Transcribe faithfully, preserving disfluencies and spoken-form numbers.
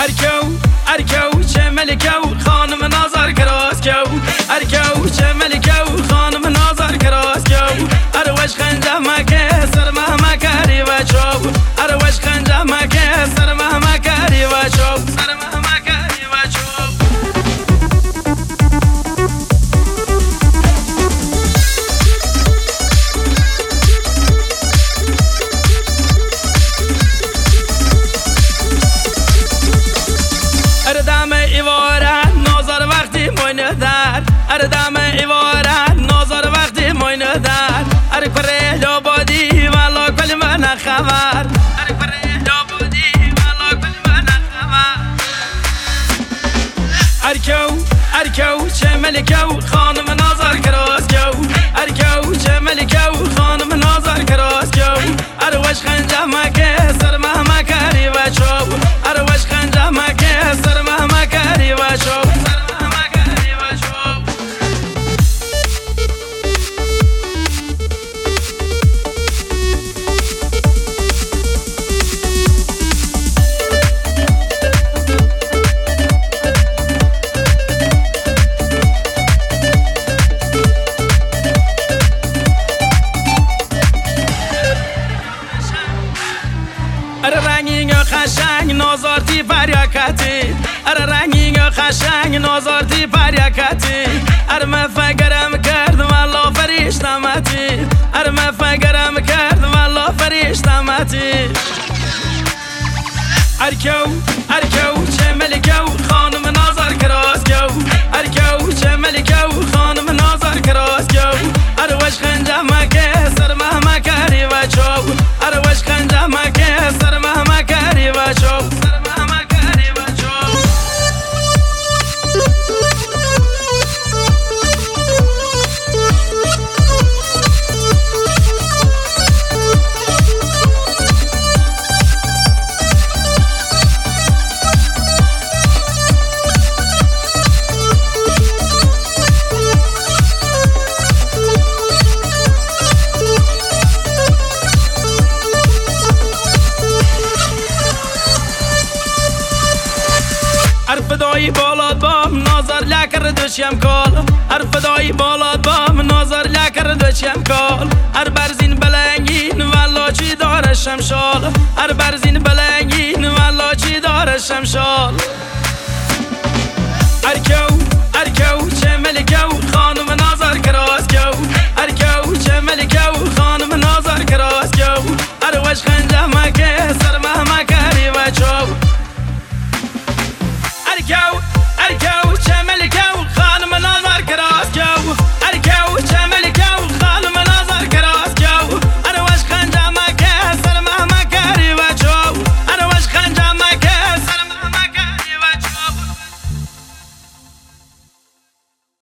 ارکو ارکو چه ملکو خانم نازار کراس کو ارکو چه ملکو خانم نازار کراس کو اروش خنجه مکه سر مهما کاری و چوب اروش خنجه مکه سر مهما کاری و چوب سر مهما کاری و چوب اردام ایوارد نازار وقتی موینه در اردام ایوارد نازار وقتی موینه در ار کره لابادی والا کل من خبر ار کره لابادی والا کل من خبر ارکو ارکو چه ملکو خانم نازار کراس کو ارکو چه ملکو خانم نازار کراس کو اروش خنجه مکه سر مهما کاری و چوب اروش خنجه مکه سر مهما کاری و چوب سر مهما کاری و چوب ار رنگینگ خشنگ نازارتی پریاکتی ار رنگینگ خشنگ نازارتی پریاکتی ار مفگرم کرد والا فرشتمتی ار مفگرم کرد والا فرشتمتی ارکو ارکو چه ملکو خانم نازار کراس کو ارکو چه ملکو خانم نازار کراس کو اروش خنجه مکه سر مهما کاری و چوب اروش خنجه مکه سر مهما کاری و چوب سر مهما کاری و چوب ارفدای بالاد بام نازار لکر دوشیم کال ارفدای بالاد بام نازار لکر دوشیم کال ار برزین بلنگین والا چی داره شمشال ار برزین بلنگین والا چی داره شمشال ارکو ارکو چه ملکو خانم نازار کراس کو ارکو چه ملکو خانم نازار کراس کو اروش خنجه مکه سر مهما کاری و چوب ارکو